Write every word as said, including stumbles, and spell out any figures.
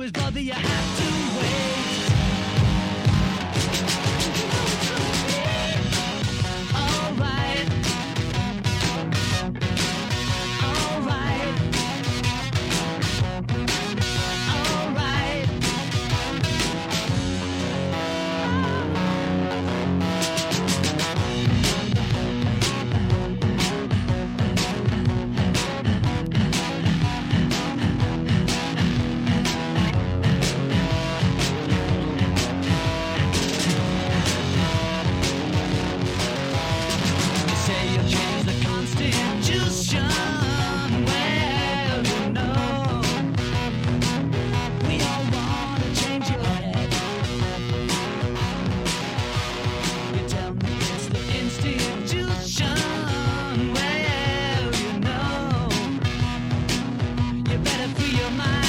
always bother you have to wait. All right. All right. All right. Say you'll change the Constitution. Well, you know, we all wanna change your head. You tell me it's the institution. Well, you know, you better free your mind.